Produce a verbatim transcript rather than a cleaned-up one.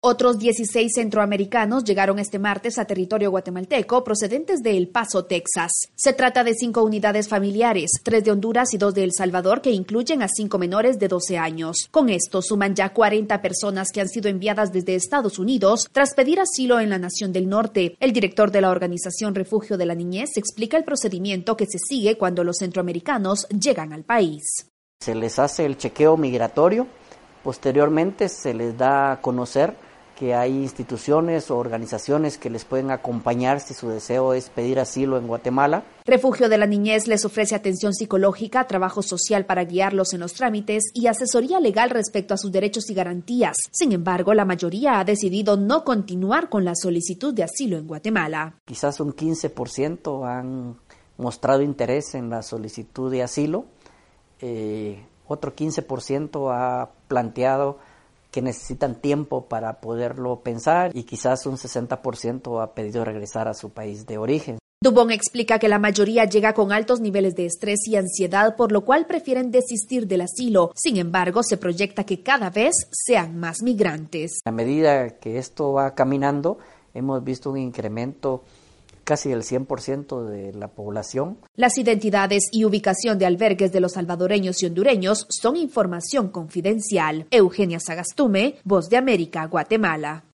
Otros dieciséis centroamericanos llegaron este martes a territorio guatemalteco procedentes de El Paso, Texas. Se trata de cinco unidades familiares, tres de Honduras y dos de El Salvador, que incluyen a cinco menores de doce años. Con esto suman ya cuarenta personas que han sido enviadas desde Estados Unidos tras pedir asilo en la Nación del Norte. El director de la organización Refugio de la Niñez explica el procedimiento que se sigue cuando los centroamericanos llegan al país. Se les hace el chequeo migratorio, posteriormente se les da a conocer que hay instituciones o organizaciones que les pueden acompañar si su deseo es pedir asilo en Guatemala. Refugio de la Niñez les ofrece atención psicológica, trabajo social para guiarlos en los trámites y asesoría legal respecto a sus derechos y garantías. Sin embargo, la mayoría ha decidido no continuar con la solicitud de asilo en Guatemala. Quizás un quince por ciento han mostrado interés en la solicitud de asilo, eh, otro quince por ciento ha planteado que necesitan tiempo para poderlo pensar y quizás un sesenta por ciento ha pedido regresar a su país de origen. Dubón explica que la mayoría llega con altos niveles de estrés y ansiedad, por lo cual prefieren desistir del asilo. Sin embargo, se proyecta que cada vez sean más migrantes. A medida que esto va caminando, hemos visto un incremento casi del cien por ciento de la población. Las identidades y ubicación de albergues de los salvadoreños y hondureños son información confidencial. Eugenia Sagastume, Voz de América, Guatemala.